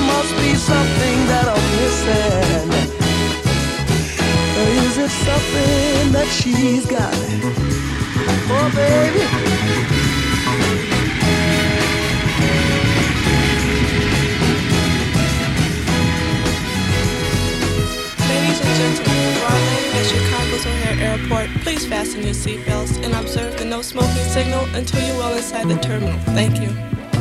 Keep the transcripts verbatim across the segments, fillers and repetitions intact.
must be something that I'm missing. Or is it something that she's got? Oh, baby. Ladies and gentlemen, while landing at Chicago's O'Hare Airport, please fasten your seatbelts and observe the no smoking signal until you're well inside the terminal. Thank you.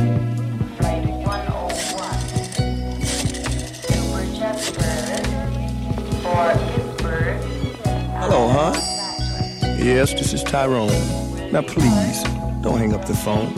Hello, huh? Yes, this is Tyrone. Now please, don't hang up the phone.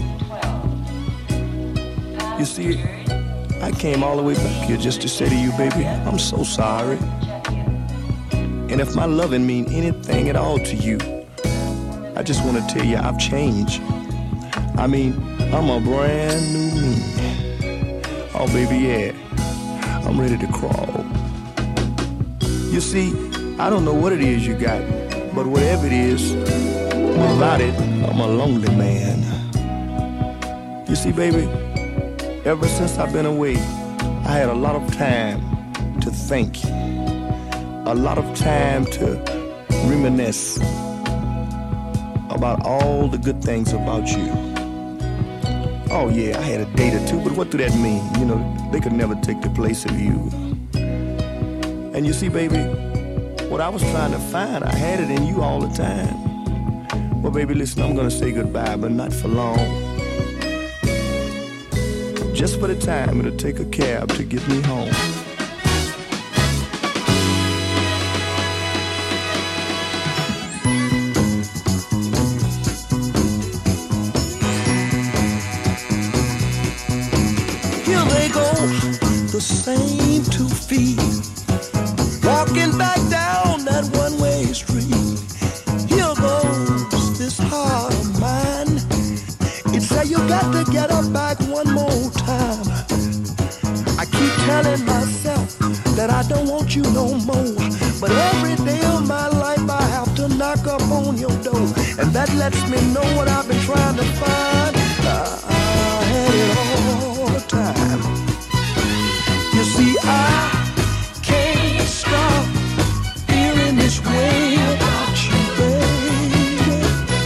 You see, I came all the way back here just to say to you, baby, I'm so sorry. And if my loving mean anything at all to you, I just want to tell you I've changed. I mean, I'm a brand new me. Oh, baby, yeah, I'm ready to crawl. You see, I don't know what it is you got, but whatever it is, without it, I'm a lonely man. You see, baby, ever since I've been away, I had a lot of time to think, a lot of time to reminisce about all the good things about you. Oh yeah, I had a date or two, but what do that mean? You know, they could never take the place of you. And you see, baby, what I was trying to find, I had it in you all the time. Well, baby, listen, I'm gonna say goodbye, but not for long. Just for the time it'll take a cab to get me home. Here they go, the same two feet, walking back down that one-way street. Here goes this heart of mine. It say you got to get her back one more time. I keep telling myself that I don't want you no more, but every day of my life I have to knock up on your door, and that lets me know what I've been trying to find. I, I had it all the time. You see, I can't stop feeling this way about you, baby.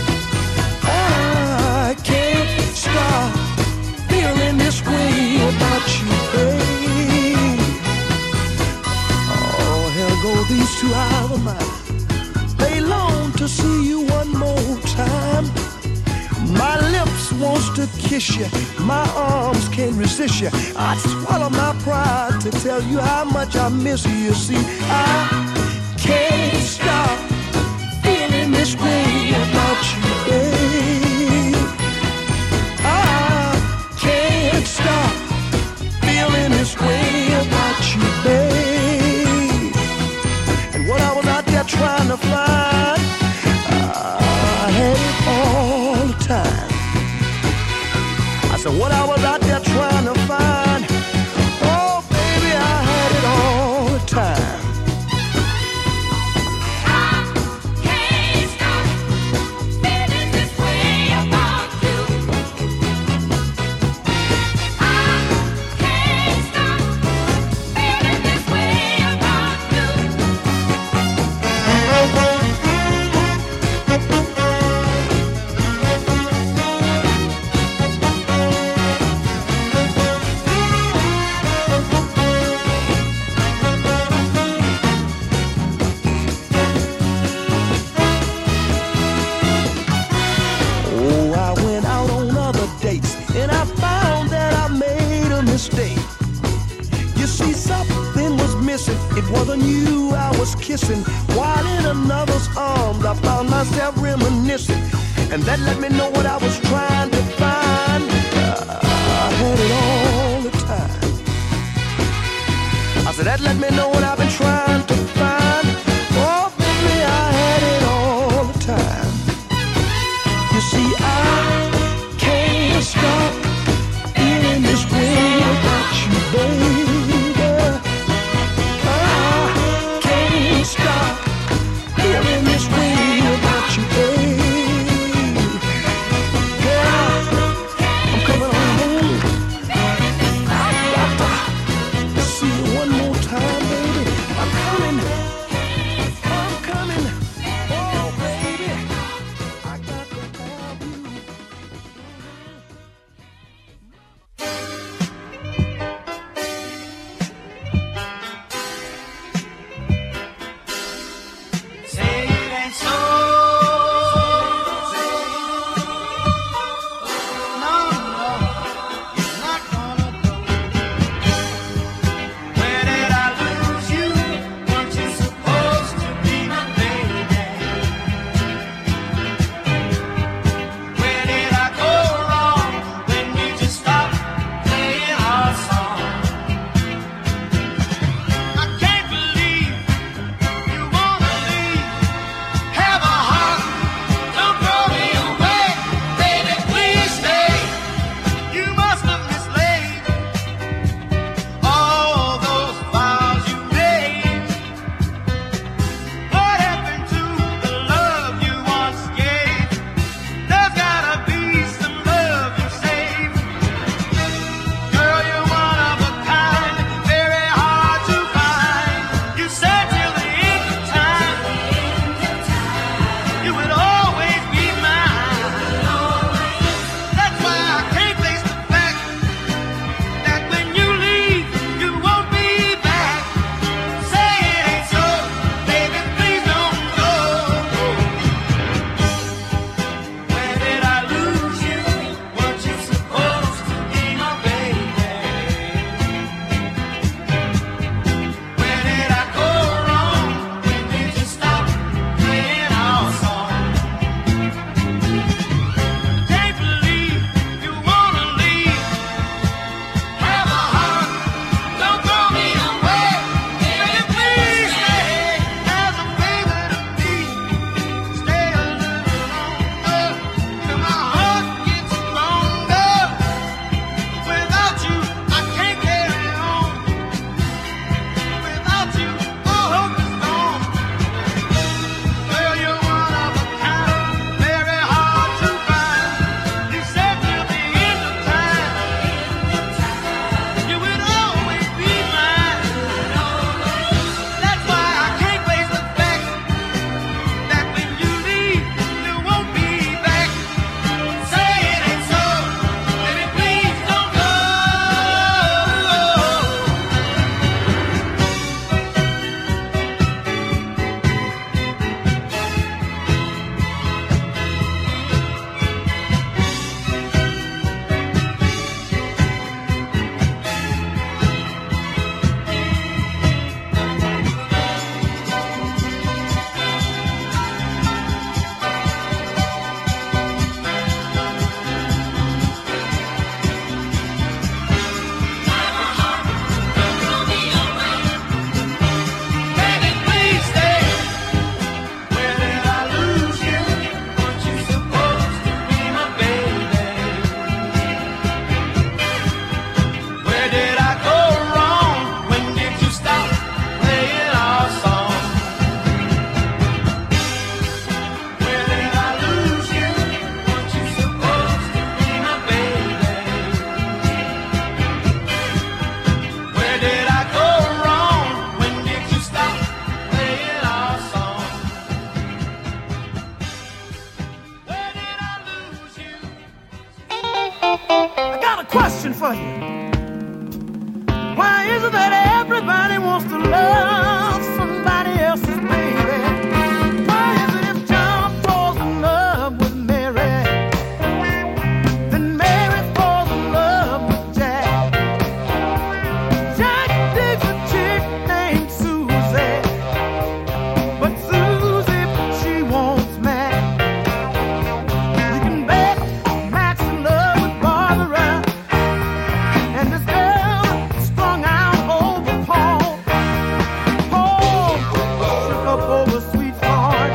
I can't stop feeling this way about you, baby. Oh, here go these two eyes of mine. They long to see you one more time. My lips wants to kiss you, my arms can't resist you. I'd swallow my pride to tell you how much I miss you. You see, I can't stop feeling this way about you, babe. I can't stop feeling this way about you, babe. And what I was out there trying to find, I had it all the time. I said, what I was out there trying to find, oh, baby, I had it all the time. I can't stop feeling this way about you. I can't stop feeling this way about Oh, I went out on other dates, and I found that I made a mistake. You see, something was missing. It wasn't you I was kissing, while in another's arms I found myself reminiscing. And that let me know what I was trying to find. I had it all the time. I said, that let me know what I've been trying to find. Oh, baby, I had it all the time. You see, I can't stop feeling this way about you, baby. I can't stop feeling this way about you, baby. Girl, I'm coming on home. I got to question for you. Why is it that everybody wants to love somebody else's baby? Why is it if John falls in love with Mary, then Mary falls in love with Jack? Jack digs a chick named Susie, but Susie, she wants Mac. You can bet Mac's in love with Barbara, and this girl strung out over Paul. Paul shook up over sweetheart.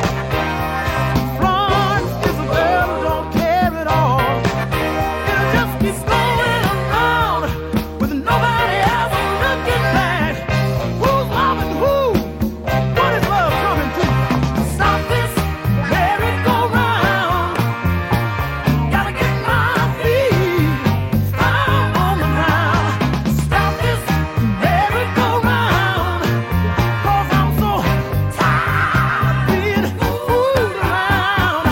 Florence is a girl who don't care at all. It just keeps going around with nobody ever looking back. Who's loving who? What is love coming to? Stop this merry-go-round. Gotta get my feet out on the ground. Stop this merry-go-round, 'cause I'm so tired being fooled around.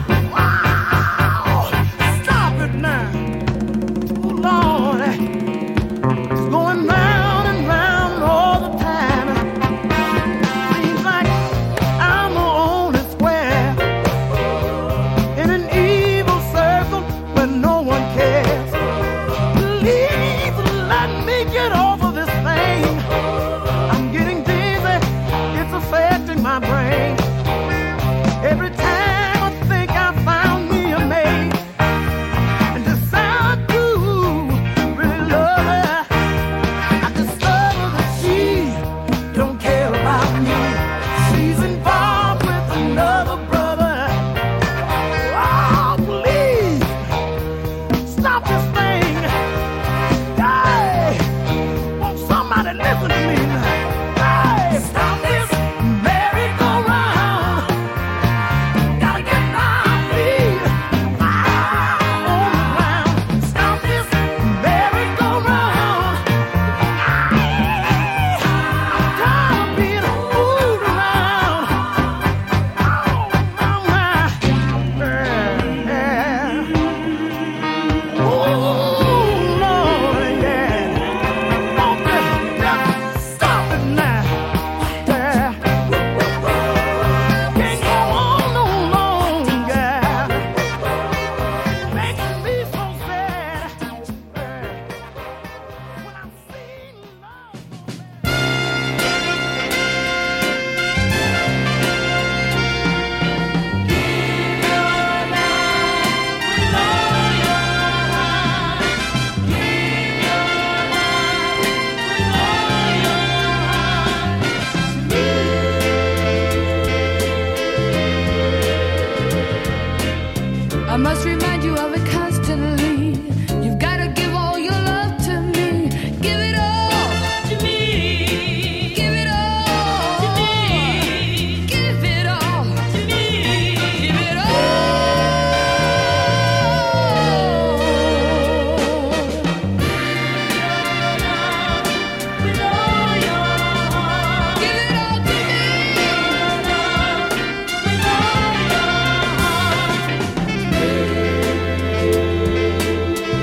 Wow, stop it now. Oh Lord, it's going round and round all the time. Seems like I'm the only square in an evil circle where no one cares. Please let me get over this thing. I'm getting dizzy, it's affecting my brain. Every time I think I found me a mate and decide to really love her, I discover that she don't care about me. She's involved with another brother. Oh, please stop this thing. Hey, won't somebody listen to me? Hey, stop this merry-go-round. Gotta get my feet out on the ground. Stop this merry-go-round. I'm tired of being fooled around. Oh, my, yeah, yeah. Oh, Lord, yeah. Won't you just stop it now? Yeah. Can't go on no longer. Making me so sad. Yeah. When I see love. I must remind you of it constantly. You've got to give all your love to me. Give it all to me. Give it all to me. Give it all to me. Give it all. With all your heart. Give it all to me. With all your heart.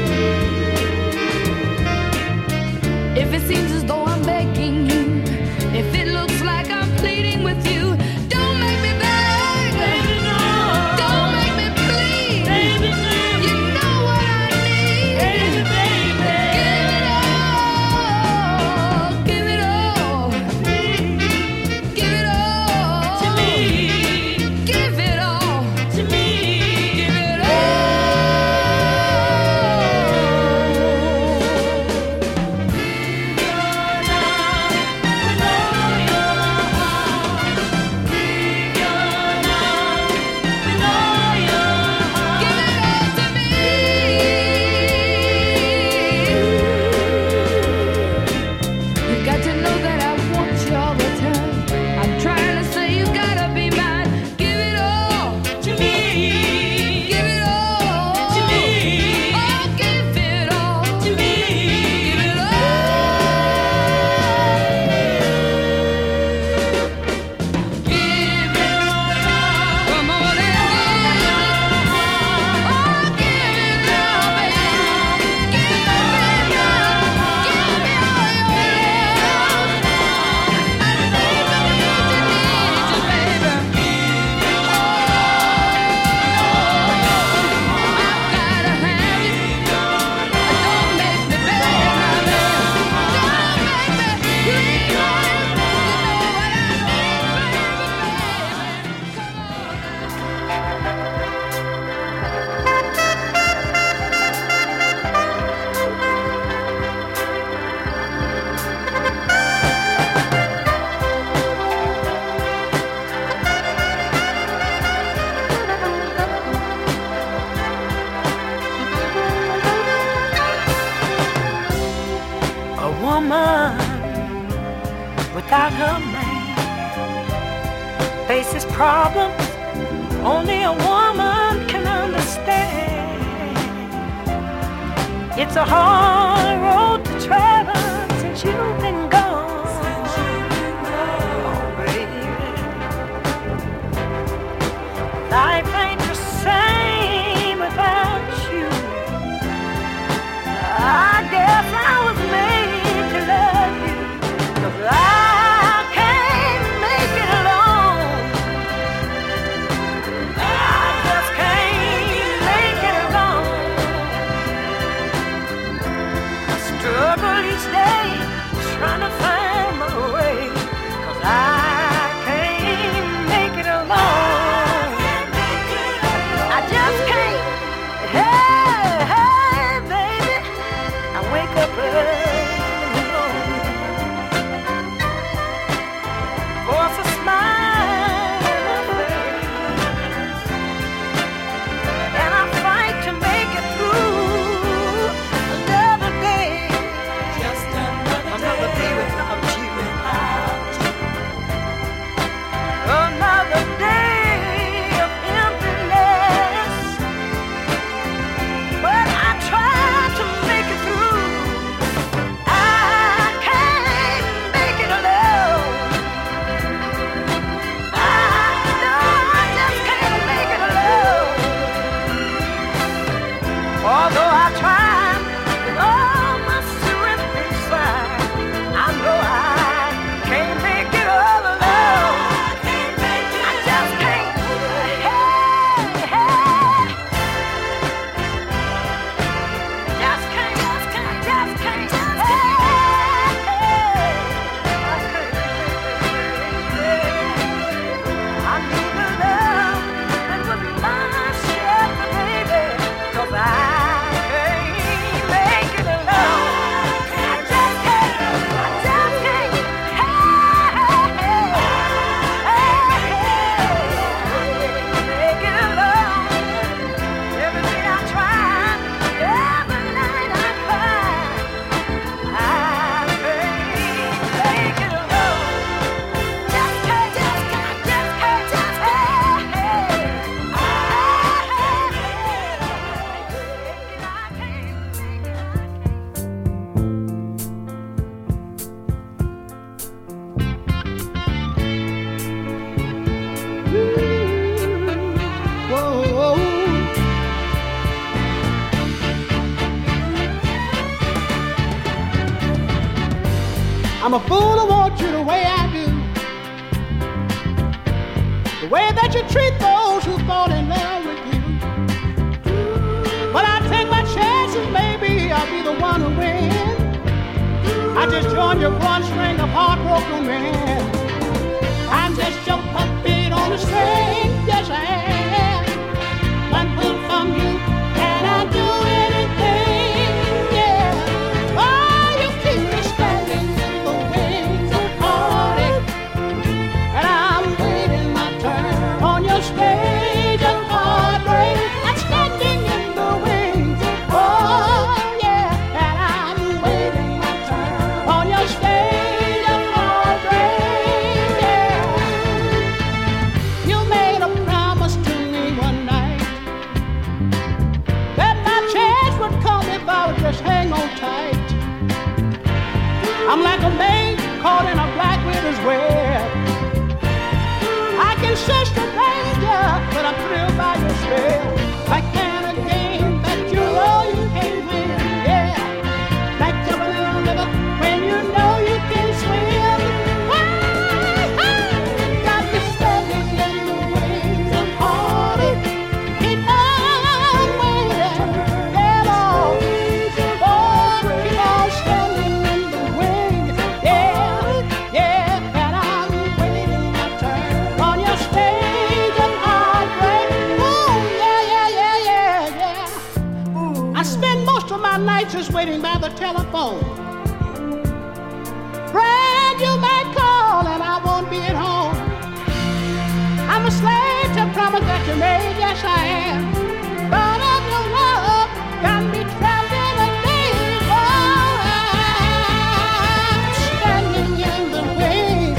without her man. Faces problems only a woman can understand. It's a hard road to travel since you've been gone. Oh, baby. Life ain't the same without you. I guess I was made to love you, 'cause I can't make it alone. I just can't make it alone. I struggle each day trying to find my way, 'cause I can't make it alone. I just can't. Hey, hey, baby, I wake up early. I'm a fool to want you the way I do. The way that you treat those who fall in love with you. But I take my chances, maybe I'll be the one who wins. I just joined your one string of heartbroken men. I'm just your puppet on the string, yes I am. One pull from you, and I'll do anything, yeah. Oh, you keep me standing in the wings of heartache, and I'm waiting my turn on your stage of heartbreak. I'm standing in the wings, oh yeah, and I'm waiting my turn on your stage of heartbreak, yeah. You made a promise to me one night that my chance would come if I would just hang on tight. I'm like a maid caught in a black widow's web. I can sense the danger, but I'm thrilled by your spell. Like playing a game that you know you can't win, yeah. Like jumping in a river when you know you can swim. Ah, ah. Got me standing in the wings of heartache. Keep on waiting, yeah, Lord. Oh, keep on standing in the wings, yeah, yeah. And I'm waiting my turn on your stage of heartbreak. Ooh, yeah, yeah, yeah, yeah, yeah. I spend most of my nights just waiting by the telephone. Friend, you may call and I won't be at home. I'm a slave to promise that you made, yes I am. But of your love, got me trapped in a daze. Oh, I'm standing in the wings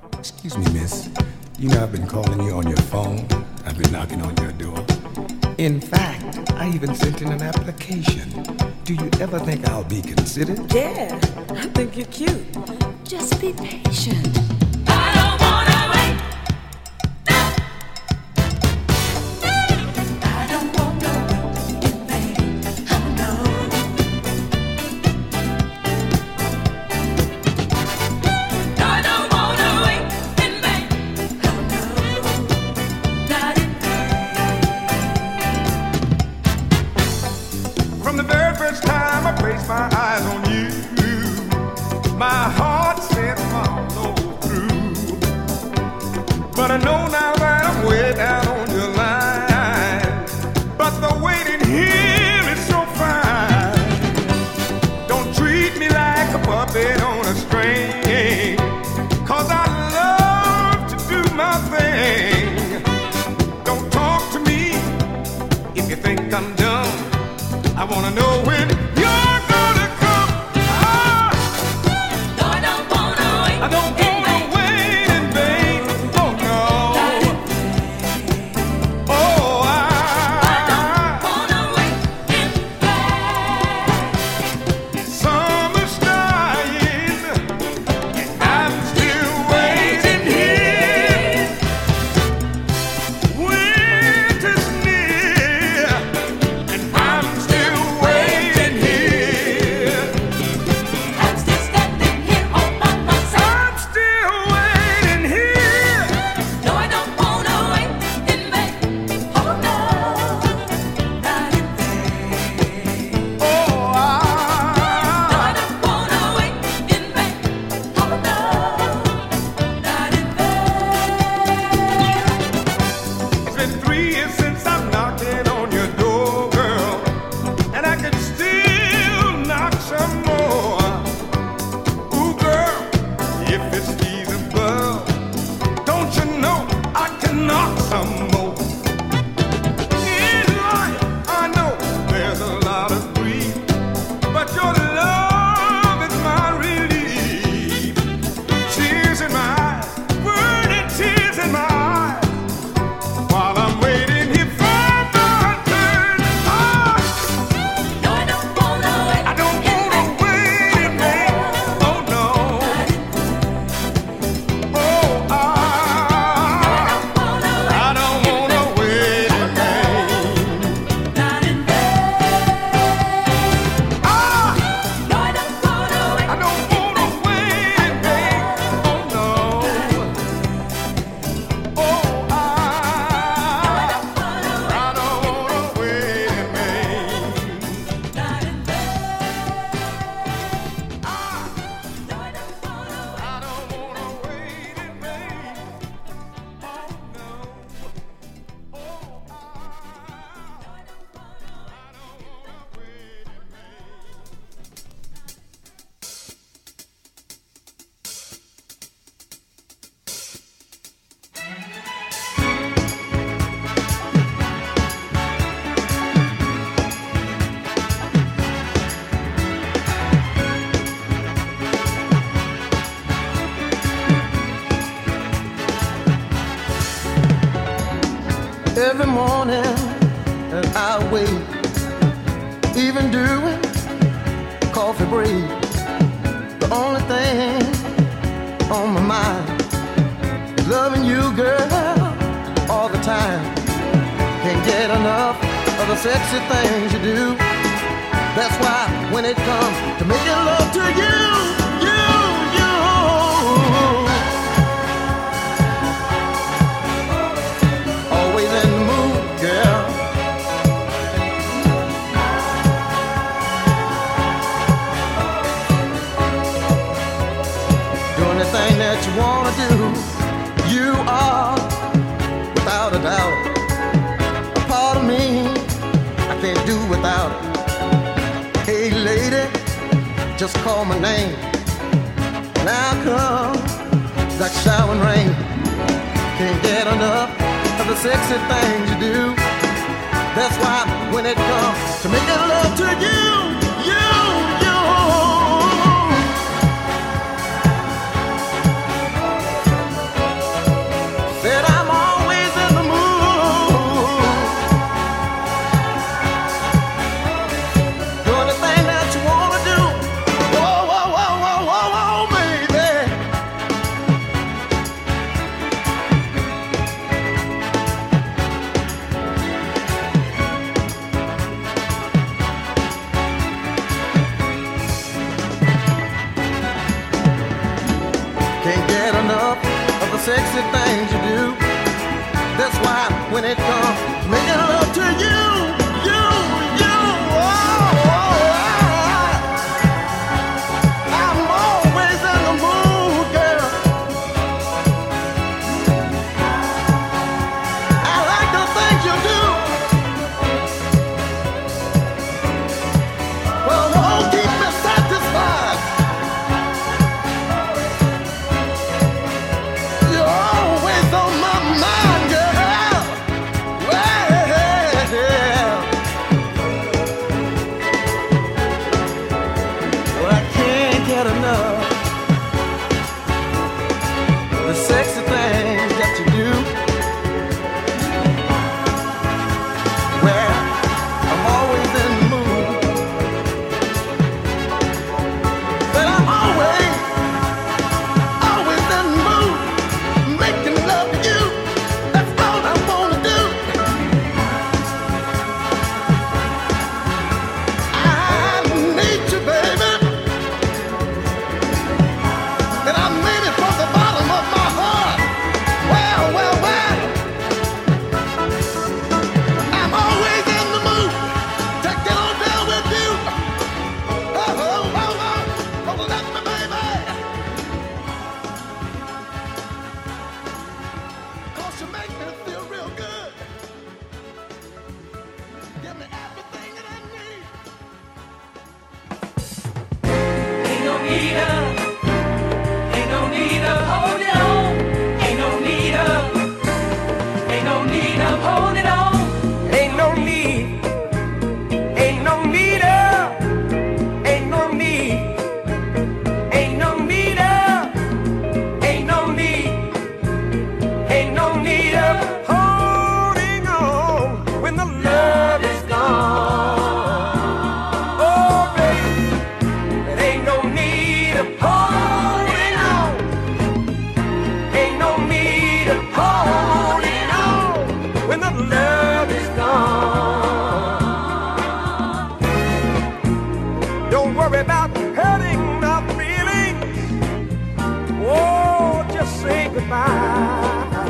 Excuse me, miss. You know I've been calling you on your phone. I've been knocking on your door. In fact, I even sent in an application. Do you ever think I'll be considered? Yeah, I think you're cute. Just be patient. I don't wanna wait. I don't want no wait in vain. Oh no. No, I don't wanna wait in vain. Oh no. Not in From the very first time I placed my eyes on you, my heart said follow through. But I know now that I'm way down on your line. But the waiting here is so fine. Don't treat me like a puppet on a string. Cause I love to do my thing. Don't talk to me if you think I'm dumb. I wanna know when you're gonna come. Ah, No, I don't wanna wait. I don't wanna wait in vain. Oh no. Oh, I, Wanna wait in summer's dying, and I'm still waiting here. Winter's near, and I'm still waiting here. I'm still standing here all by myself. I'm still waiting here. No, I don't wanna wait in vain. Oh no, not in vain. Oh, No, I, I don't wanna wait in vain. Oh no, not in vain. it's been three years since I'm knocking on your door, girl, and I can still knock some more. Ooh, girl, if it's feasible, don't you know I can knock some more? In life, I know there's a lot of grief, but your love is my relief. Tears in my eyes, burning tears in my eyes, while I'm waiting here for my turn. Ah, No, I don't wanna wait. I don't wanna wait in vain. Oh no. Oh, I, I don't wanna wait in vain. Not in vain. Ah, No, I don't wanna wait. I don't wanna wait in vain. Oh no. Oh, I, I don't wanna wait in vain. Not in vain. Ah, No, I don't wanna wait. I don't wanna wait in vain. Oh no. Oh, I, I don't wanna wait in vain. Every morning that I wake, even doing coffee break, the only thing on my mind is loving you, girl, all the time. Can't get enough of the sexy things you do. That's why when it comes to making love to you, you, you, always in the mood, girl. Do anything that you wanna do. You are, without a doubt, a part of me I can't do without it. Hey lady, just call my name. Now come like showering rain. Can't get enough of the sexy things you do. That's why when it comes to making love to you, you, you, things you do. That's why when it comes making love to you, you, you, oh, oh, I'm always in the mood, girl. I like the things you do. Well, don't keep me satisfied. You're always on my mind, girl. Well, well, I can't get enough. The sexy things that you do. Well, I'm always in the mood. But I'm always, always in the mood. Making love to you. That's all I wanna do. I need you, baby. And I mean it from the bottom of my heart. Well, well, well. I'm always in the mood to get on down with you. Oh, oh, oh, oh. Oh, let me, baby. 'Cause you make me feel real good. Give me everything that I need. Ain't no need of, ain't no need of holding on. Ain't no need of, ain't no need of holding on. Ain't no need, ain't no need of, ain't no need, ain't no need of, ain't no need, ain't no need of holding on when the love is gone. Oh, baby, there ain't no need of holding on. Ain't no need of holding on when the love is gone. Don't worry about hurting my feelings. Oh, just say goodbye.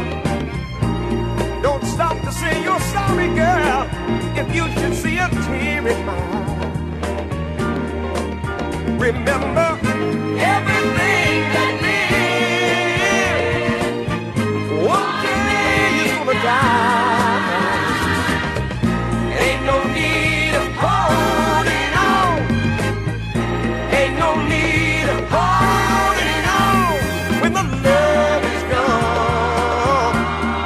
Don't stop to say you're sorry, girl, if you should see a tear in my eye. Remember everything that lives. One day you're gonna die. Ain't no need of holding on. Ain't no need of holding on when the love is gone.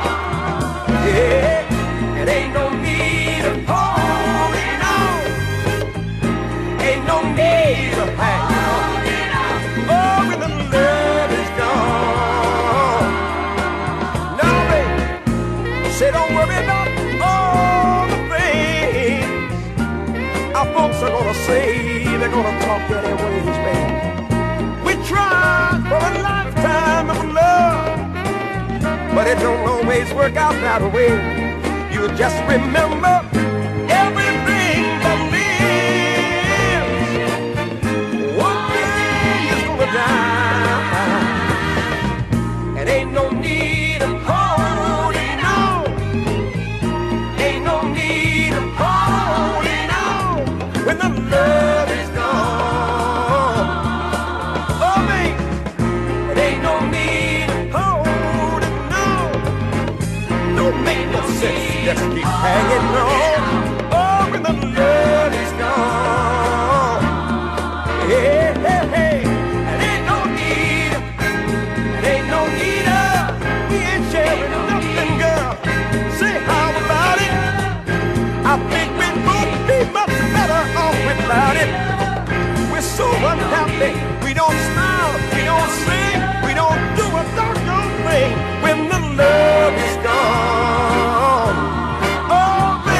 Yeah, it ain't no need of holding on. Ain't no need of holding on. Oh, when the love is gone. Now, baby, say don't worry about all the things our folks are gonna say. They're gonna talk anyways, baby. We tried for a lifetime of love, but it don't always work out that way. You just remember everything that lives. One day is gonna die, and ain't no need of holding on. Ain't no need of holding on when the love is gone. Oh, baby, it ain't no need of holding on. Don't make no sense, just keep hanging on. Oh, when the love is gone. Hey, hey, hey, it ain't no need, it ain't no need of, we ain't sharing nothing, girl. Say how about it? I think we both be much better off without it. We're so unhappy, we don't smile, we don't sing, we don't do a doggone thing when the love is gone. Oh,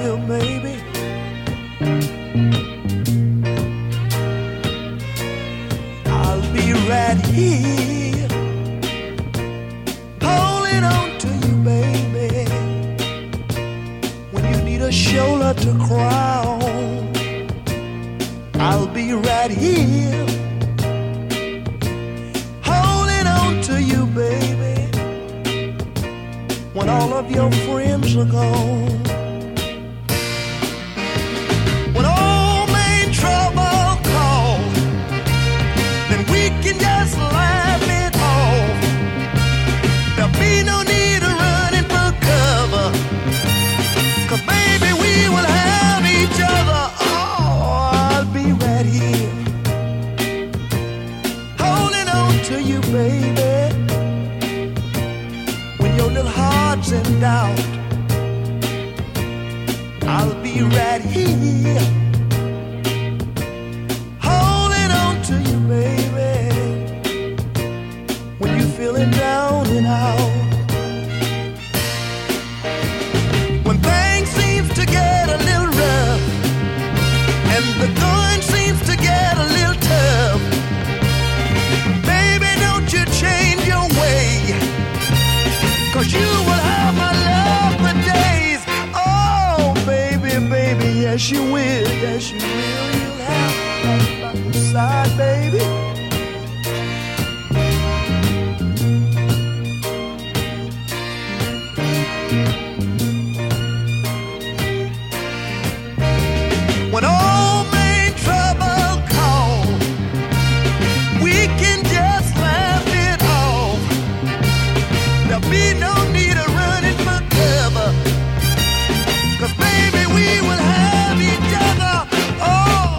here, baby. I'll be right here, holding on to you, baby. When you need a shoulder to cry on, I'll be right here, holding on to you, baby. When all of your friends are gone, when all main trouble call, then we can just laugh it off. There'll be no need of running for cover, 'cause baby we will have each other. Oh, I'll be right here, holding on to you, baby. When your little heart's in doubt, I'll be right here, holding on to you, baby. When you're feeling down and out, when things seems to get a little rough and the going seems to get a little tough, baby, don't you change your way, 'cause you will have my love for days. Oh, baby, baby, yes you will, yes you will. You'll have me by your side, baby. When all main trouble call, we can just laugh it off. There'll be no need of running for cover, 'cause baby we will have each other. Oh,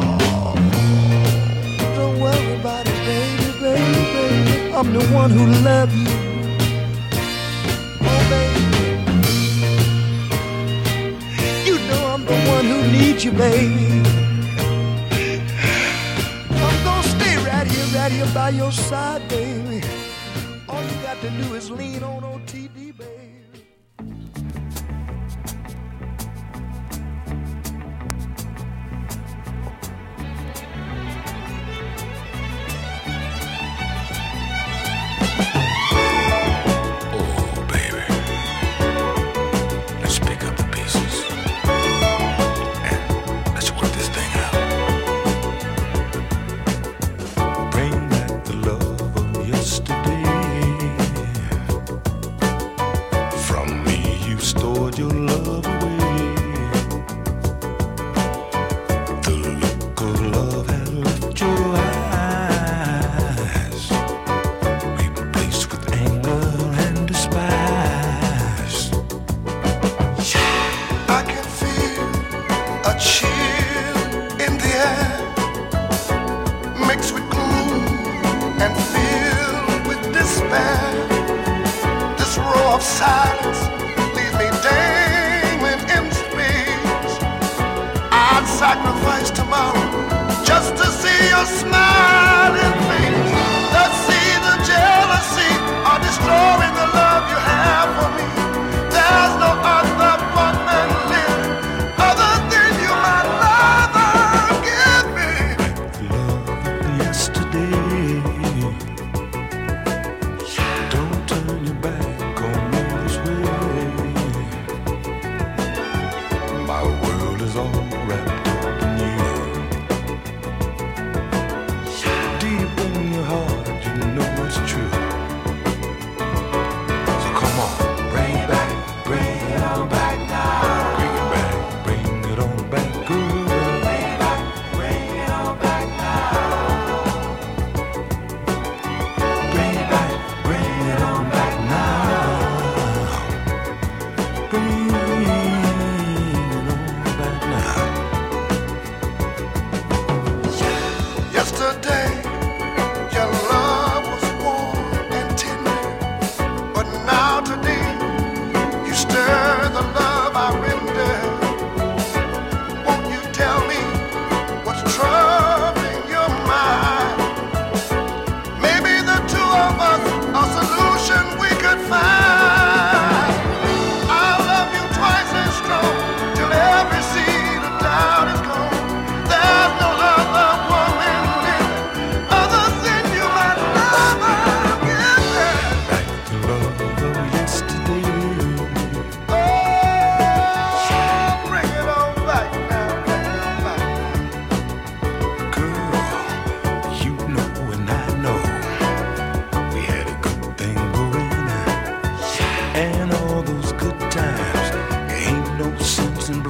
don't worry about it, baby, baby, baby. I'm the one who loves you. Oh, baby, you know I'm the one who needs you, baby. I'm gonna stay right here, right here by your side, baby. All you got to do is lean on O T D, baby. Oh, baby. Let's pick up the pieces and let's work this thing out. Bring back the love of yesterday. From me you stored your love away. The look of love had left your eyes, replaced with anger and despise. I can feel a chill in the air, mixed with gloom and filled with despair. This roar of silence leaves me dangling in space. I'd sacrifice tomorrow just to see your smiling face. The seeds of jealousy are destroying the love you have for me. There's no other woman living other than you, my lover. Give me Love of yesterday. Don't turn your back on me this way. My world is all wrapped up in you. Deep in your heart, you know it's true. So come on, bring it back, bring it on back now. Bring it back, bring it on back, girl. Bring it back, bring it on back now. Bring it back, bring it on back now. Bring it on back now.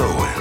going.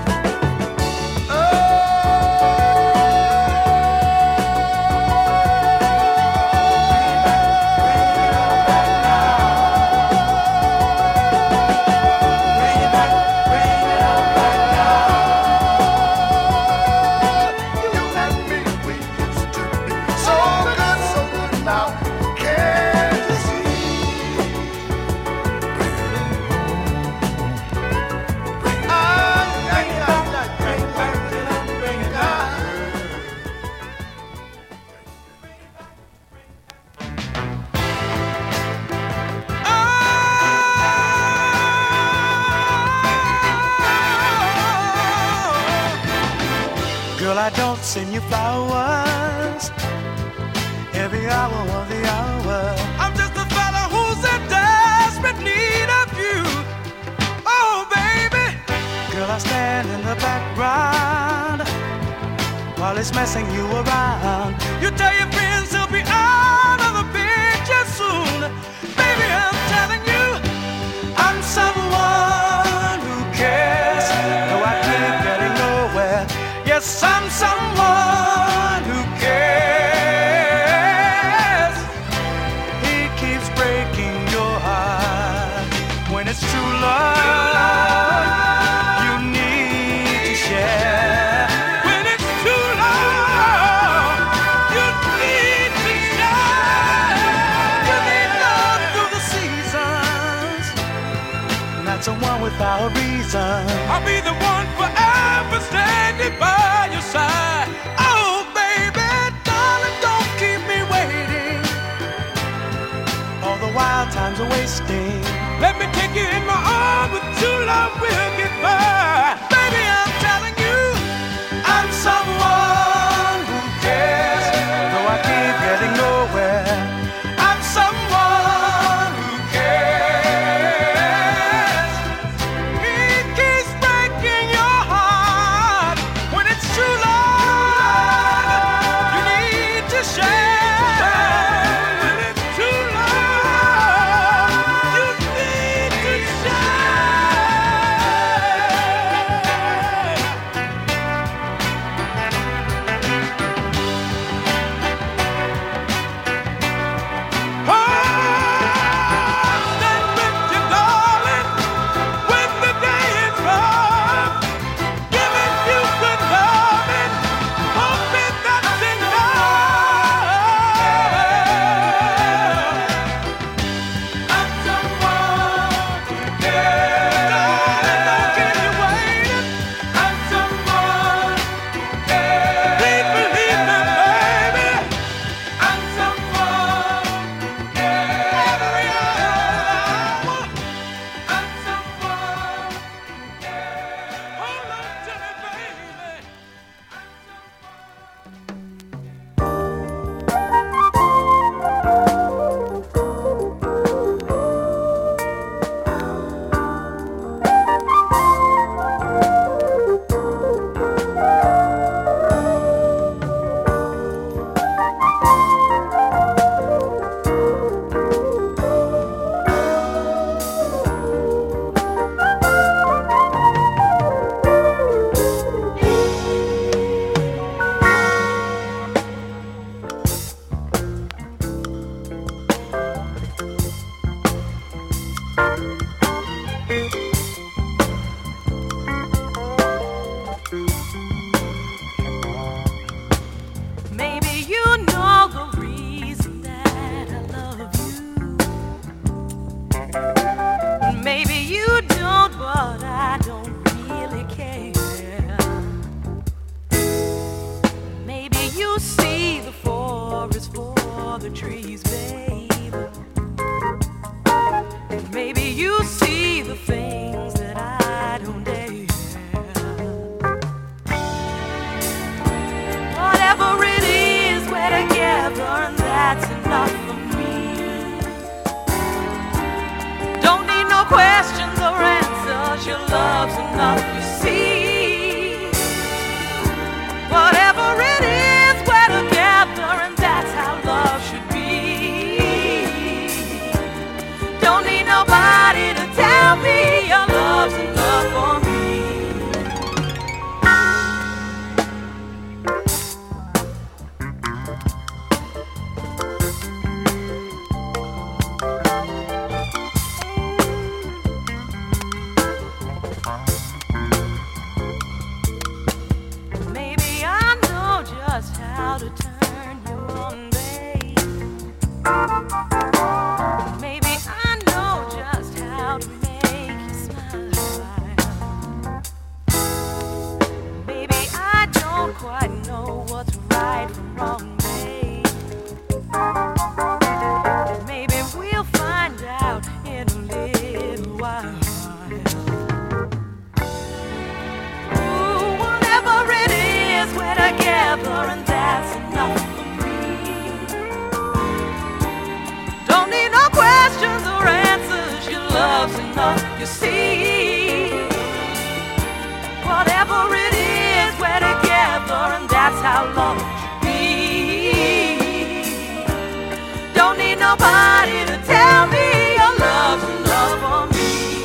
Girl, I don't send you flowers every hour of the hour. I'm just a fella who's in desperate need of you. Oh, baby. Girl, I stand in the background while it's messing you around. You tell your friends he'll be out of the picture soon. Baby, I'm telling you, I'm someone who cares, though I keep getting nowhere. Yes, I'm someone who cares. He keeps breaking your heart. When it's true love you need to share. When it's true love you need to share. You need love through the seasons, not someone without reason. I'll be the one forever standing by your side. Oh, baby, darling, don't keep me waiting. All the wild times are wasting. Let me take you in my arms, with true love we'll get by. Baby, I'm telling you, I'm someone who cares, though I keep getting nowhere. I'm someone who cares. He keeps breaking your heart. When it's true love you need to share. When it's true love you need to love's enough, you see. Whatever it is, we're together, and that's how love should be. Don't need nobody to tell me your love's enough for me. you see. Whatever it is, we're together, and that's how love should be. Don't need nobody to tell me your love's enough for me.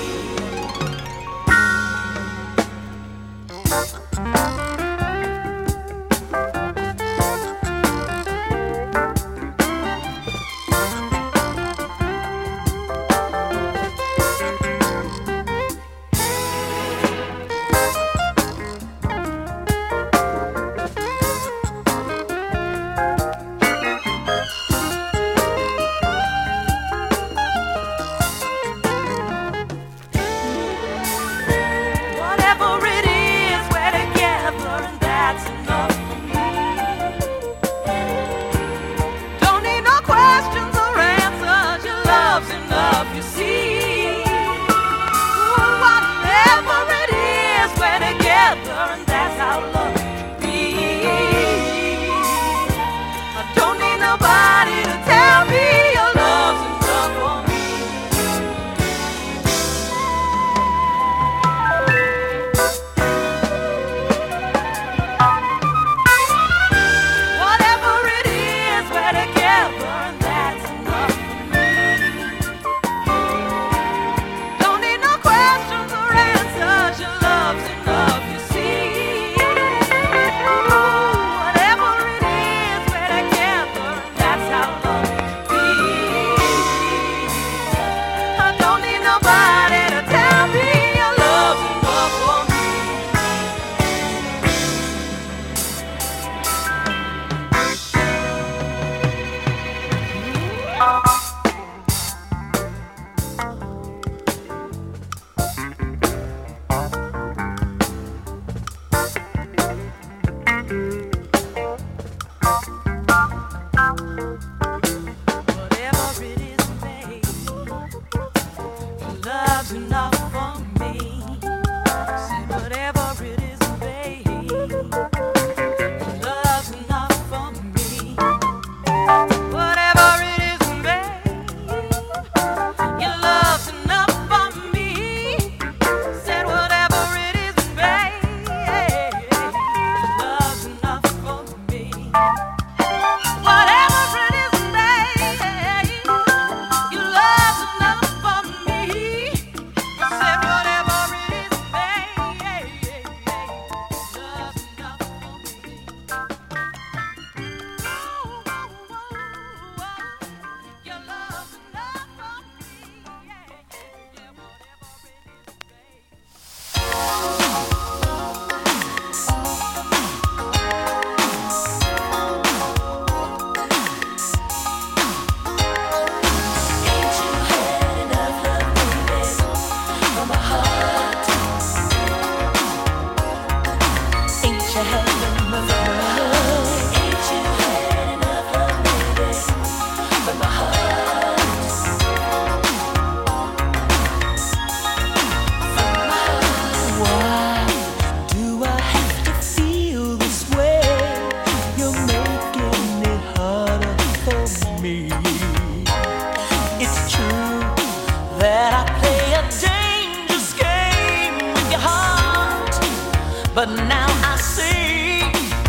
But now I see,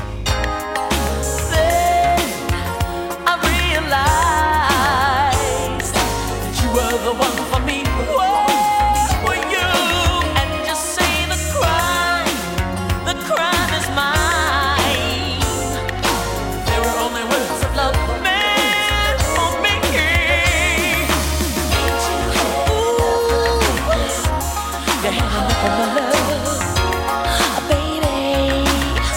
then I realize that you were the one for me. Where were you? And just say the crime, the crime is mine. There were only words of love meant for me. Ooh, you had enough of my love. Baby,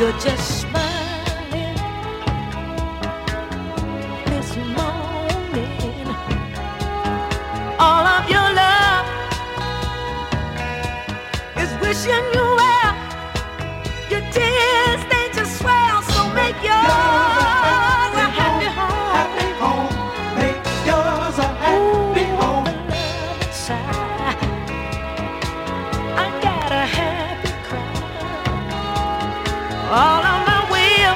You're just smiling this morning. All of your love is wishing you well. Your tears, they just swell. So make yours a happy home. Happy home. Make yours a happy home. The love inside, I got a happy cry. All of my will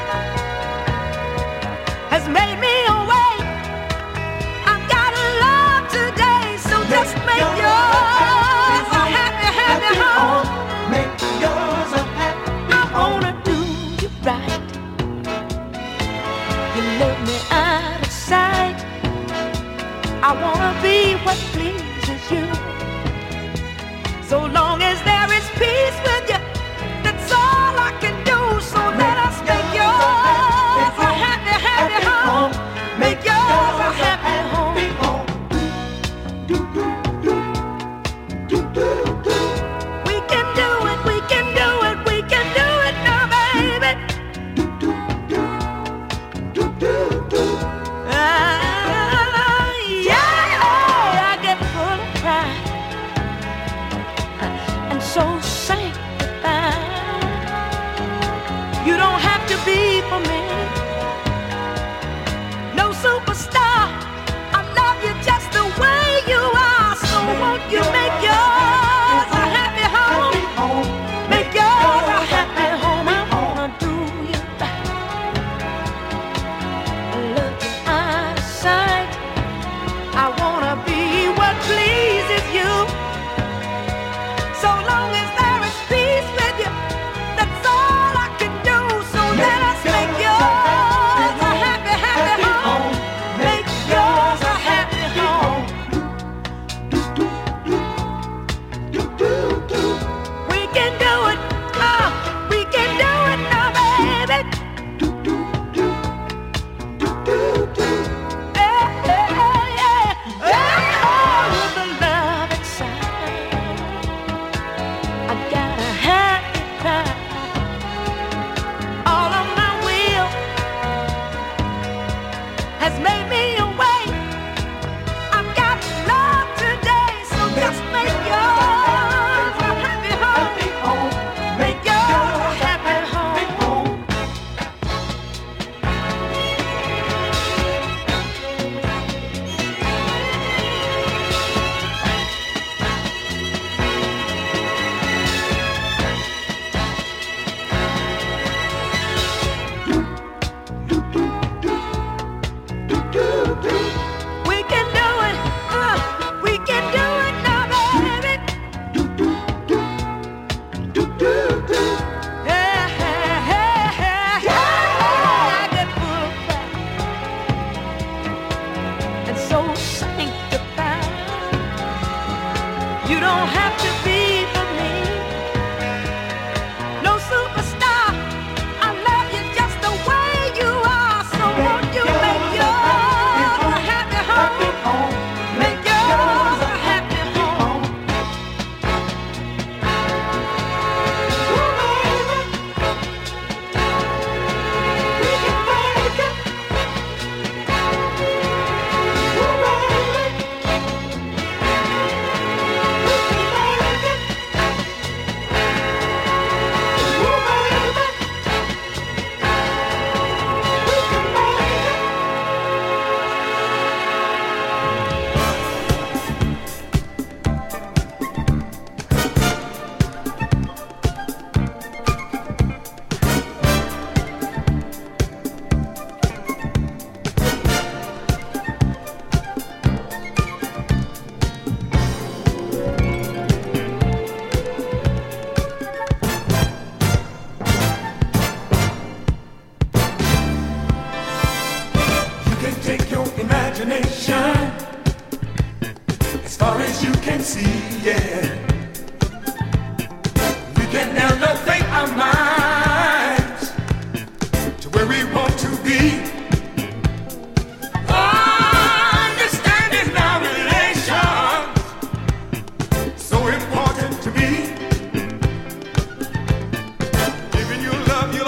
has made me awake. I've got a love today, so just make yours a happy, happy home. Make yours a happy I wanna do you right. You love me out of sight. I wanna be what pleases you. So long as there is peace with you, that's all I can do. So let us make yours a happy, happy home. Make yours a happy home. We can do it, we can do it, we can do it now, baby. Ah, yeah, I get full of pride and so sanctified. You don't have to be for me no superstar. I love you just the way you are. So won't you make yours a happy home? Make yours a happy home. I wanna do you right. Look out of sight. I wanna be what pleases you. So long as there is peace with you, that's all I can do. So let us make yours a happy, happy home. Make yours a happy home. We can do it, oh, we can do it now, baby. Yeah, yeah, yeah, yeah. Oh, the love inside, I got a happy cry. All of my will has made me awake. I've got love today, so just make yours a happy home. Make yours a happy home. We can do it, uh, we can do it now, baby. Yeah, yeah, yeah, yeah. I get full of pride and so sanctified. You don't have to be for me no superstar. I love you just the way you are. So won't you make yours a happy home? Make yours a happy home. Ooh, baby. We can make it. Ooh, baby. We can make it. Ooh, baby. We can make it. You can take your imagination as far as you can see, yeah. We can elevate our minds to where we want to be. Understanding our relations, so important to me. Giving you love,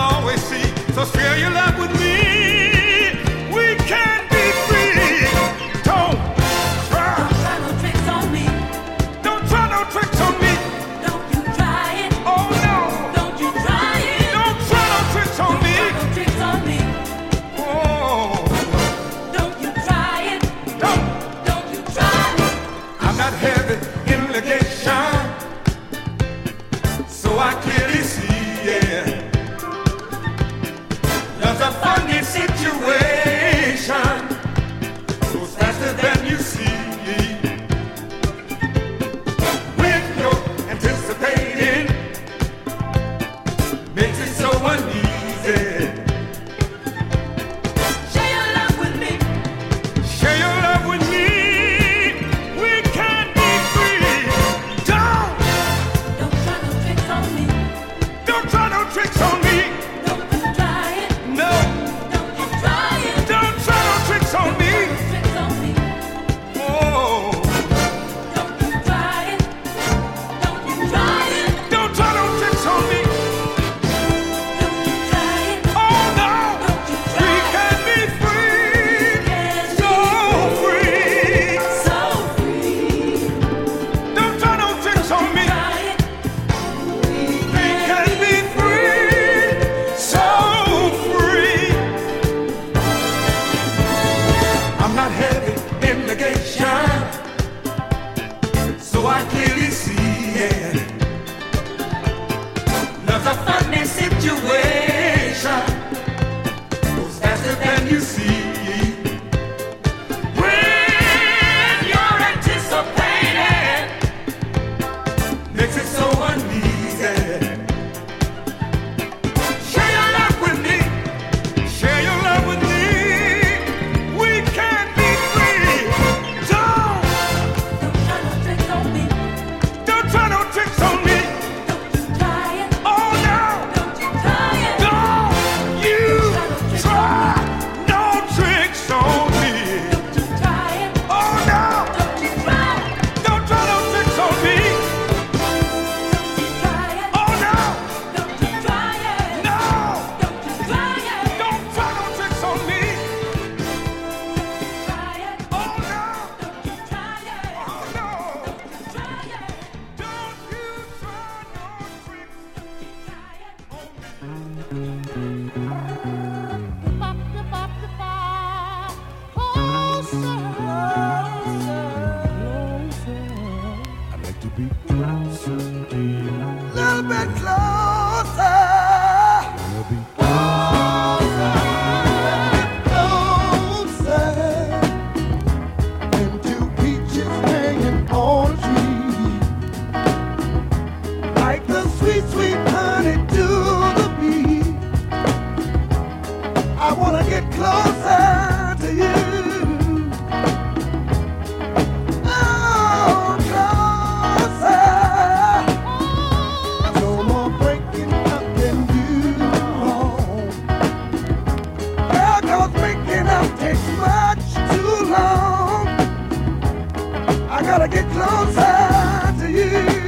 I gotta get closer to you.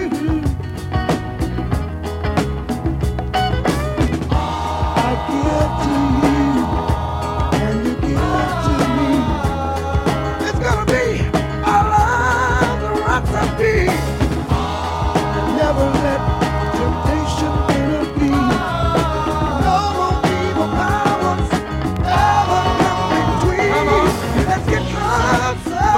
I give to you, and you give to me. It's gonna be our love's recipe. Never let temptation intervene. No more evil powers ever come between. Let's get closer.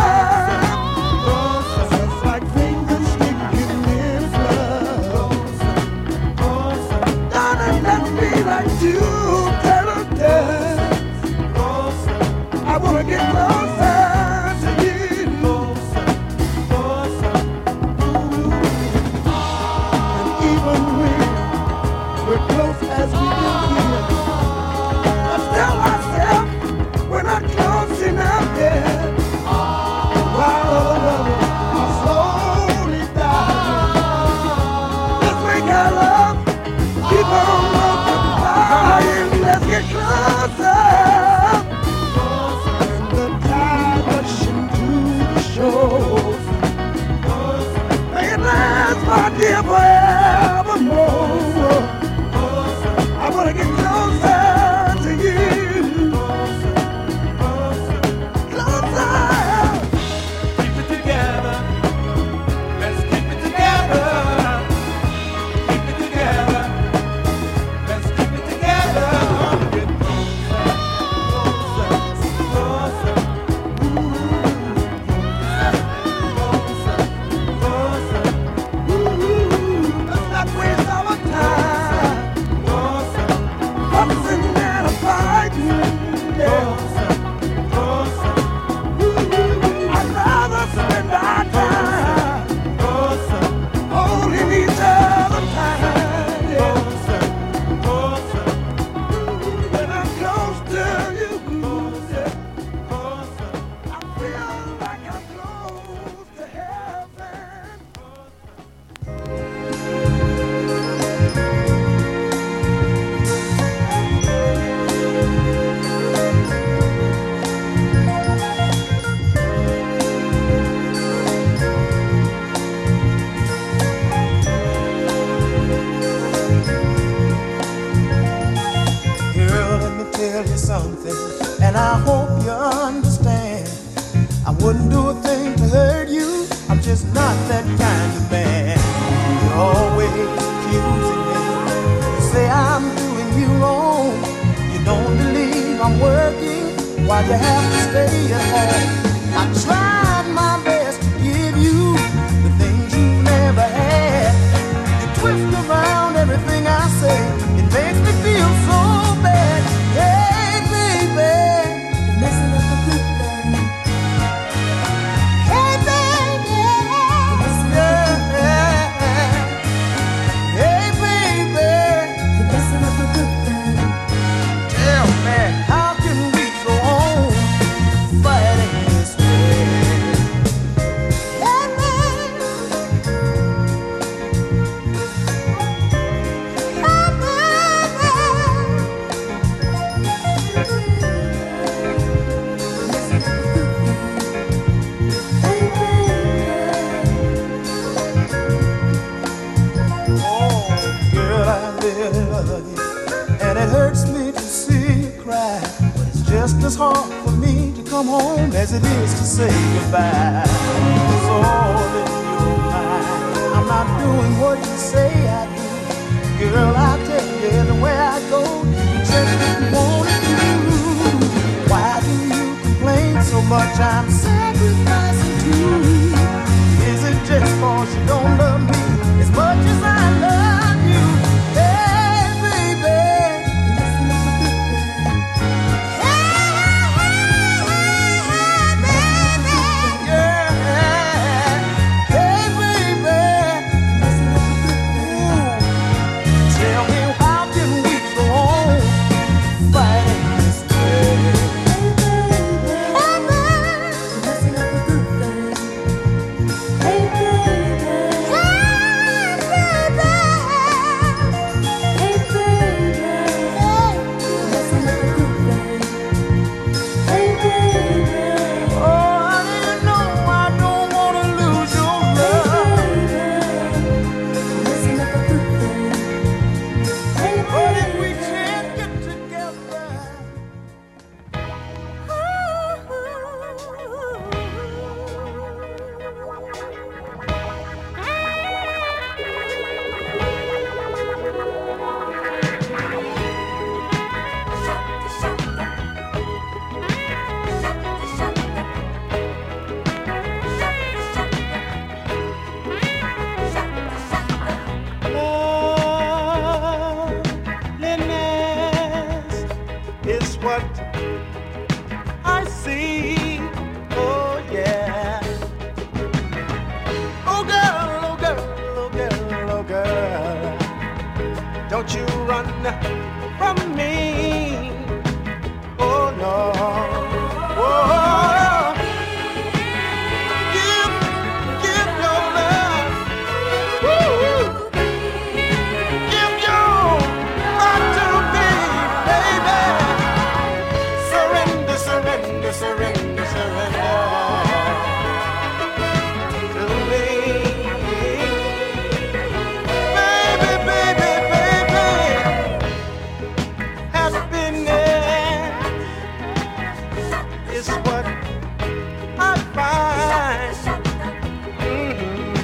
Just like fingers sticking in blood. Darling, let me like you tell us that. I wanna get closer to you. And even when we're close as we can get, but still ourselves, we're not close enough yet. While other lovers are slowly dying, let's make our love keep on multiplying. Let's get closer. And the tide rushing to the shore. May it last, my dear, forevermore. I wanna get closer to you. Closer. Keep it together. Let's keep it together. Keep it together. Let's keep it together. Get closer, closer, closer. Closer, closer. Let's not waste our time. Closer, fussing and a fighting. Closer, closer. I'd rather spend our time closer, holding each other tight. Closer, closer. When I'm close to you, closer, closer. I feel like I'm close to heaven. Girl, let me tell you something, and I hope you understand. I wouldn't do a thing to hurt you. I'm just not that kind of man. You're always accusing me. You say I'm doing you wrong. You don't believe I'm working while you have to stay at home. I tried my best to give you the things you never had. You twist around everything I say. It makes me feel so bad. Hey, baby, you're messing up a good thing. Hey, baby, you're messing up a good thing. Hey, baby, you're messing up a good thing. Tell me, how can we go on fighting this way? Hey, baby. And it hurts me to see you cry, but it's just as hard for me to come home as it is to say goodbye. It's all in your mind. I'm not doing what you say I do. Girl, I tell you, everywhere I go, you just didn't want to do. Why do you complain so much? I'm sacrificing too. Is it just cause you don't love me as much as I love you? Hey, baby. Tell me, how can we go on fighting this way? Hey, baby. don't you run from me. Oh no. Oh, give, give your love. Woo. Give your heart to me, baby. Surrender, surrender, surrender, surrender to me. Baby, baby, baby. Happiness is what I find. Mhm.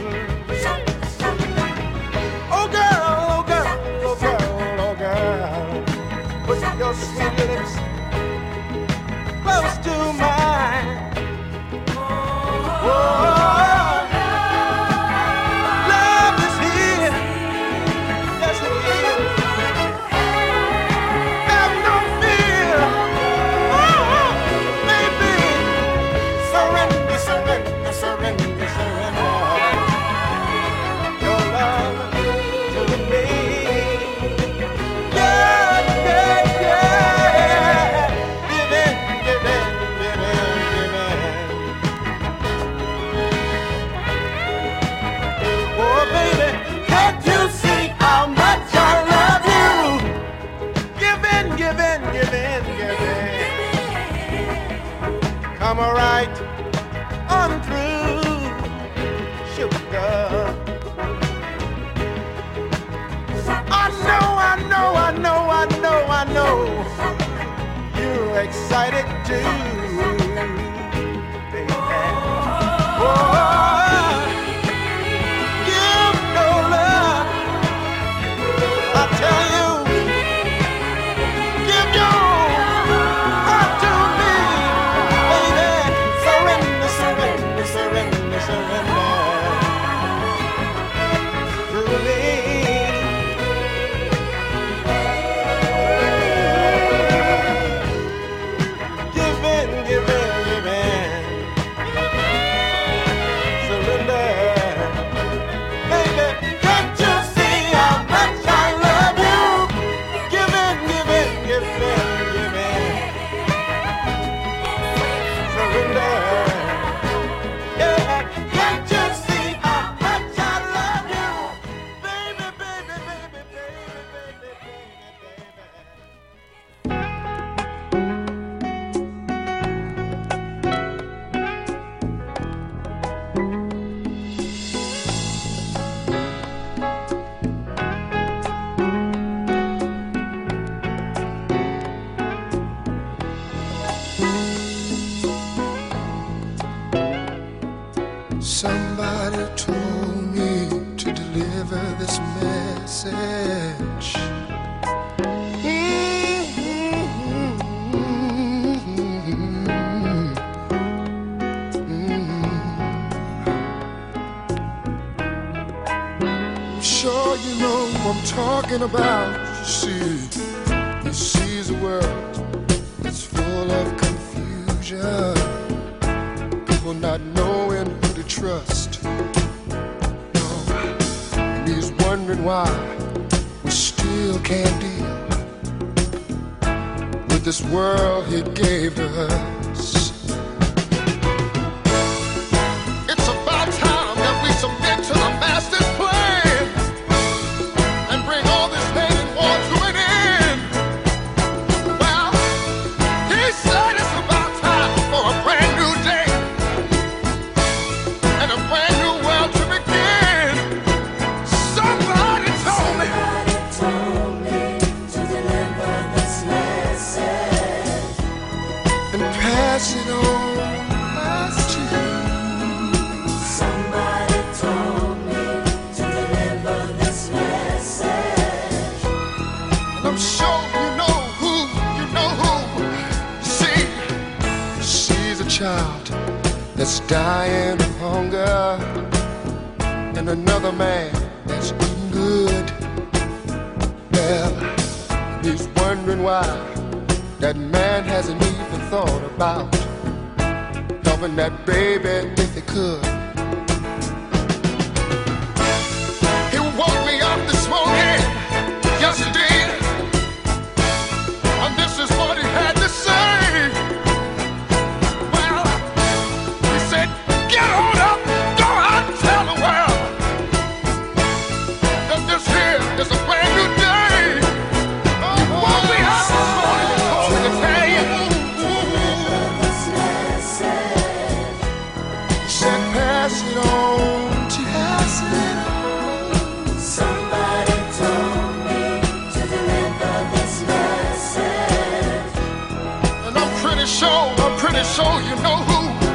Oh girl, oh girl, oh girl, oh girl, put your sweet lips close to mine. Oh, love is here, yes it is. Have no fear. Oh, baby, surrender, surrender, surrender, surrender your love to me. Yeah, yeah, yeah. Give in, give in, give in, give in. Oh, baby, can't you see how much I love you? Give in, give in, give in, give in. Come right on through, sugar. I know, I know, I know, I know, I know. You're excited too, baby. Oh, give no love. I tell you, give your heart to me, baby. Surrender, surrender, surrender, surrender to me. Give in, give in, give in. Surrender. Baby, can't you see how much I love you? Give in, give in, give in, give in. Surrender. Yeah, can't you see how much I love you? Baby, baby, baby, baby, baby, baby, baby. Somebody told me to deliver this message. Sure, you know who I'm talking about. You see, he sees a world that's full of confusion. People not knowing who to trust. No, and he's wondering why we still can't deal with this world he gave to us. It's about time that we submit to the master's plan and bring all this pain and war to an end. Well, he said it's about time for a brand new day and a brand new world to begin. Somebody told me, To deliver this message. and pass it on, pass to you. Somebody told me to deliver this message. And I'm sure you know who, you know who. See, she's a child that's dying of hunger, and another man that's eating good. Well, he's wondering why that man hasn't even thought about helping that baby if he could. He woke me up this morning, yesterday. pretty sure you know who.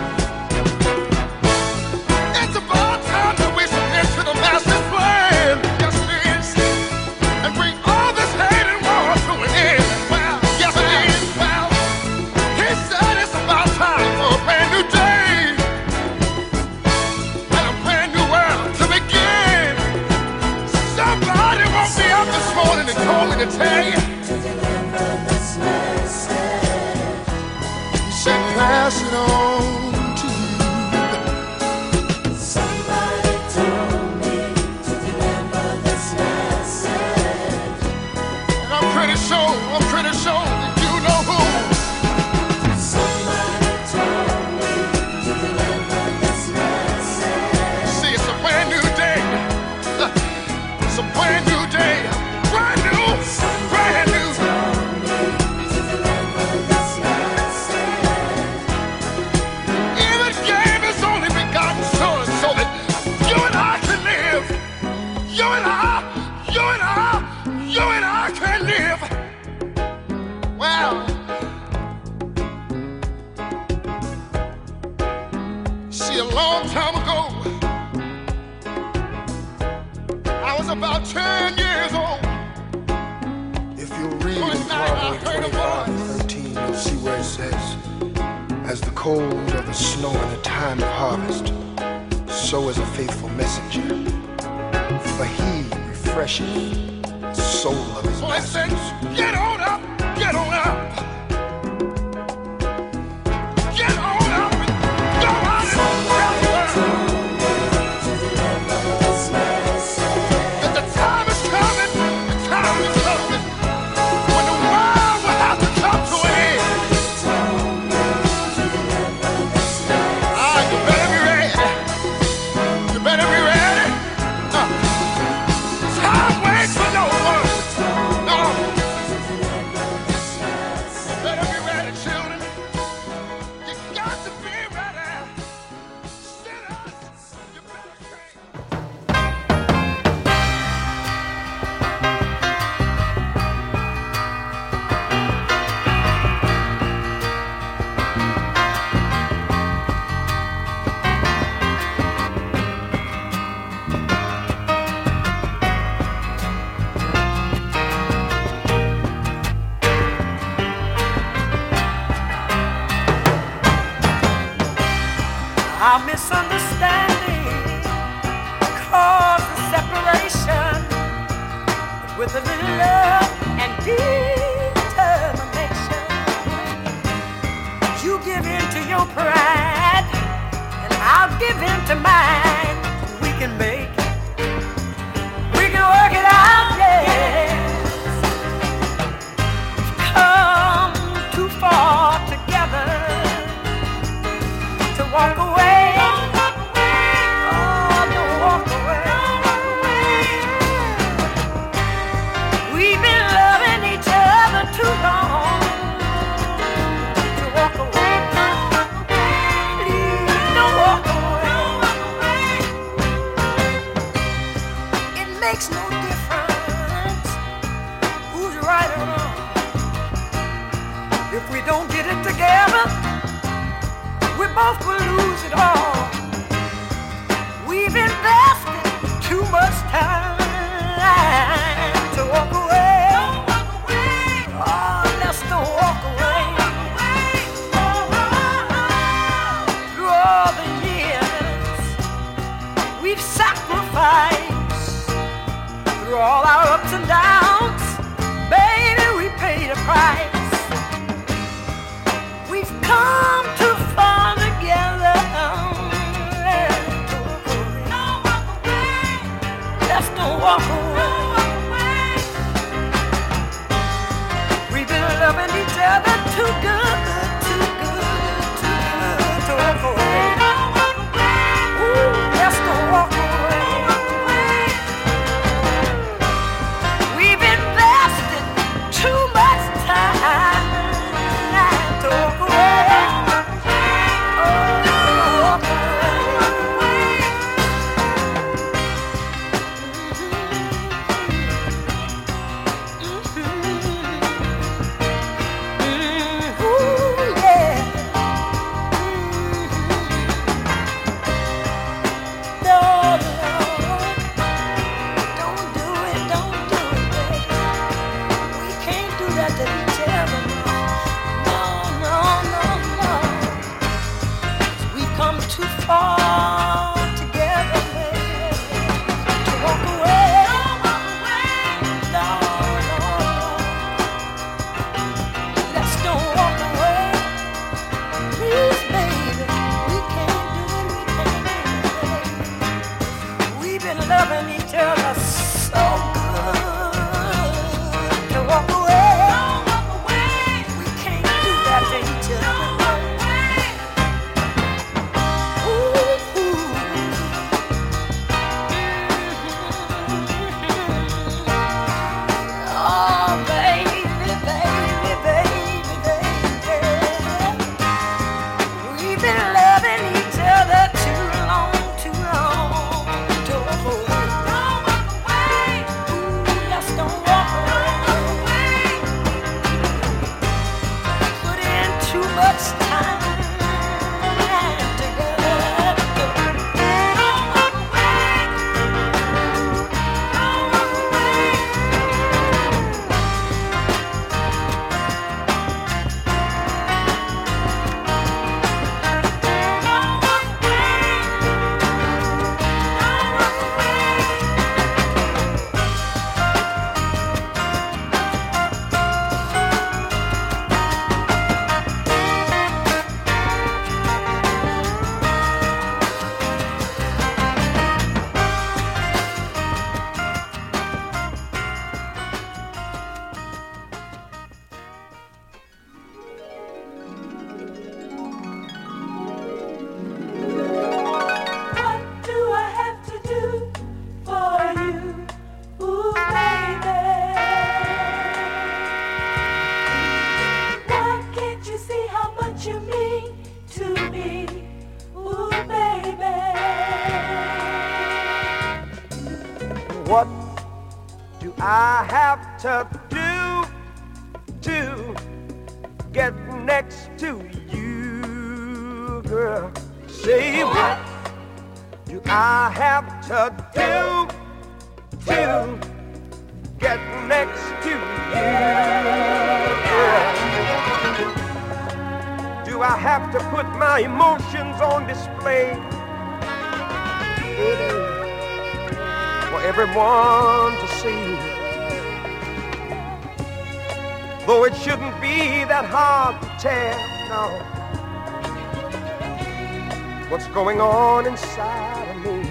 It's about time that we submit to the master's plan. Yes, it is. And bring all this hate and war to an end. Well, yes, it is. Well, he said it's about time for a brand new day and a brand new world to begin. Somebody woke me up this morning and told me to tell you. Pass it on to you. Somebody told me to deliver this message. And I'm pretty sure, I'm pretty sure that you know who. Somebody told me to deliver this message. See, it's a brand new day. It's a brand new day. Brand new, brand new. A long time ago, I was about ten years old. If you read in Proverbs twenty-five, thirteen, you'll see where it says, as the cold of the snow in the time of harvest, so is a faithful messenger. For he refresheth the soul of his so master. I said, get on up, get on up. Get on up and go out and that the time is coming, the time is coming, when the world will have to come to an end. Ah, you better be ready. You better be ready. Uh, time waits for no one. No. You better be ready, children. You got to be ready. Sinners, you better change. Our misunderstanding caused the separation. With a little love and determination, you give in to your pride, and I'll give in to mine. We can make it. We can work it out, yes. We've come too far together to walk away. Oh, don't walk away. We've been loving each other too long to walk away. Please don't walk away. It makes no difference who's right or wrong. If we don't get it together, we both will lose it all. We've invested too much time to walk away. Oh, let's don't walk away. Through all the years we've sacrificed, through all our ups and downs, baby, we paid a price. We've come too far together I have to do to get next to you, girl? Say what do I have to do to get next to you, girl? Do I have to put my emotions on display for everyone to see? Though it shouldn't be that hard to tell, no, what's going on inside of me.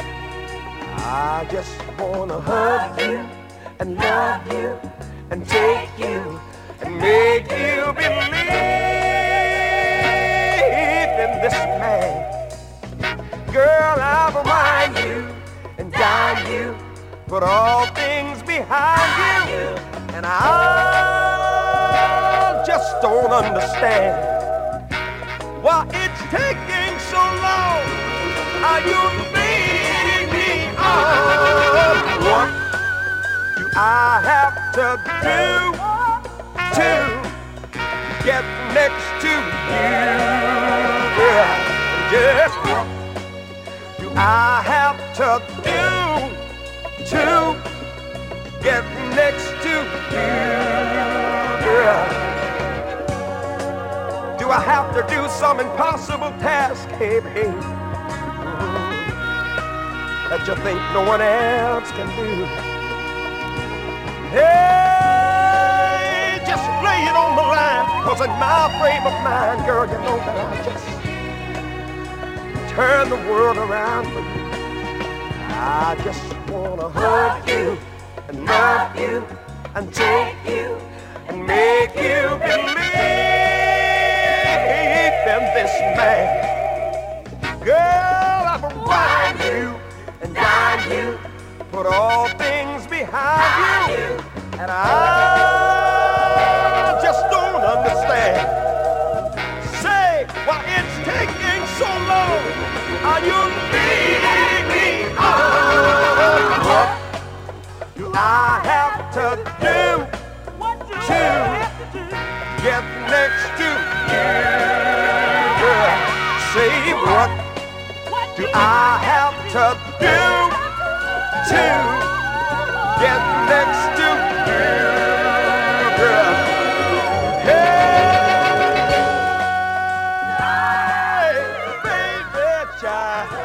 I just wanna hug you and love you and take you and make you believe in this man. Girl, I'll remind you and guide you, put all things behind you, and I just don't understand why it's taking so long. Are you leading me on? What do I have to do to get next to you? Yeah, just what do I have to do to get next to you? Yeah. Do I have to do some impossible task, hey babe, that you think no one else can do? Hey, just lay it on the line, 'cause in my frame of mind, girl, you know that I just turn the world around for you. I just wanna hug you and love you and take you and make you believe in this man. Girl, I will ride you and guide you, put all things behind you, and I just don't understand. Say why it's taking so long. Are you leading me on? What do I have to do to get next to you? Girl, say what do I have to do to get next to you, girl? Hey, baby, child.